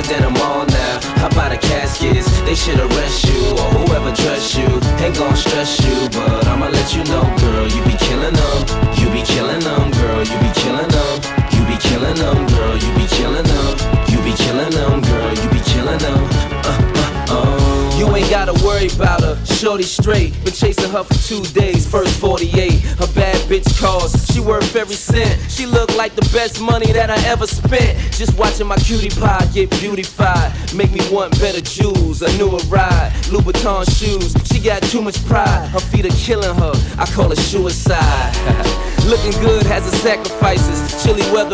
than them all now. How about the caskets? They should arrest you, or whoever dressed you. Ain't gon' stress you, but I'ma let you know, girl, you be killing them. You be killing them, girl, you be killing them. You be killing them, girl, you be killing them. You be killing them, girl, you be killing them. You ain't gotta worry about her, shorty straight. Been chasing her for 2 days, first 48. Her bad bitch calls, she worth every cent. She look like the best money that I ever spent. Just watching my cutie pie get beautified. Make me want better jewels, a newer ride. Louboutin shoes, she got too much pride. Her feet are killing her, I call it suicide. Looking good has its sacrifices. Chilly weather